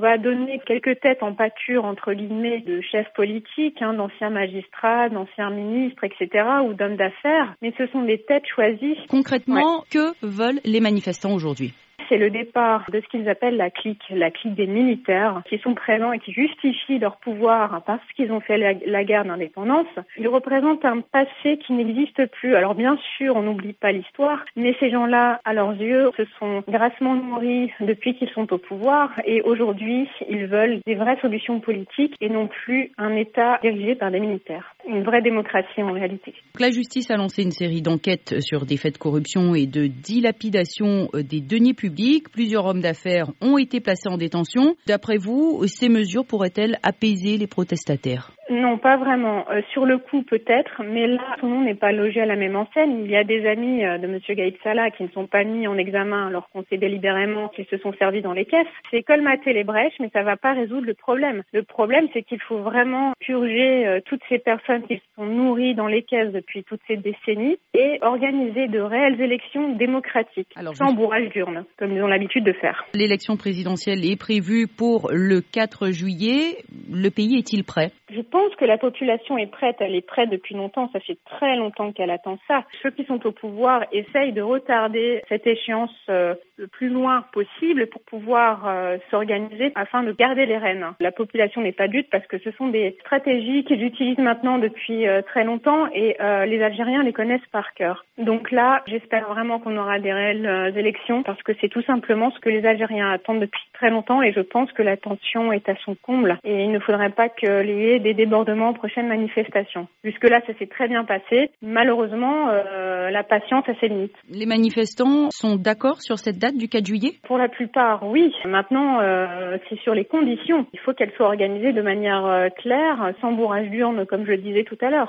va donner quelques têtes en pâture, entre guillemets, de chefs politiques, d'anciens magistrats, d'anciens ministres, etc., ou d'hommes d'affaires, mais ce sont des têtes choisies. Concrètement, que veulent les manifestants aujourd'hui ? C'est le départ de ce qu'ils appellent la clique des militaires, qui sont présents et qui justifient leur pouvoir parce qu'ils ont fait la guerre d'indépendance. Ils représentent un passé qui n'existe plus. Alors bien sûr, on n'oublie pas l'histoire, mais ces gens-là, à leurs yeux, se sont grassement nourris depuis qu'ils sont au pouvoir et aujourd'hui, ils veulent des vraies solutions politiques et non plus un État dirigé par des militaires. Une vraie démocratie en réalité. La justice a lancé une série d'enquêtes sur des faits de corruption et de dilapidation des deniers publics. Plusieurs hommes d'affaires ont été placés en détention. D'après vous, ces mesures pourraient-elles apaiser les protestataires ? Non, pas vraiment. Sur le coup, peut-être, mais là, tout le monde n'est pas logé à la même enseigne. Il y a des amis de M. Gaïd Salah qui ne sont pas mis en examen alors qu'on sait délibérément qu'ils se sont servis dans les caisses. C'est colmater les brèches, mais ça ne va pas résoudre le problème. Le problème, c'est qu'il faut vraiment purger toutes ces personnes qui sont nourries dans les caisses depuis toutes ces décennies et organiser de réelles élections démocratiques, sans bourrage d'urnes, comme ils ont l'habitude de faire. L'élection présidentielle est prévue pour le 4 juillet. Le pays est-il prêt ? Je pense que la population est prête, elle est prête depuis longtemps, ça fait très longtemps qu'elle attend ça. Ceux qui sont au pouvoir essayent de retarder cette échéance le plus loin possible pour pouvoir s'organiser afin de garder les rênes. La population n'est pas dupe parce que ce sont des stratégies qu'ils utilisent maintenant depuis très longtemps et les Algériens les connaissent par cœur. Donc là, j'espère vraiment qu'on aura des réelles élections parce que c'est tout simplement ce que les Algériens attendent depuis très longtemps et je pense que la tension est à son comble et il ne faudrait pas qu'il y ait des débordements aux prochaines manifestations. Jusque-là, ça s'est très bien passé. Malheureusement, la patience a ses limites. Les manifestants sont d'accord sur cette date du 4 juillet ? Pour la plupart, oui. Maintenant, c'est sur les conditions. Il faut qu'elles soient organisées de manière claire, sans bourrage d'urne, comme je le disais tout à l'heure.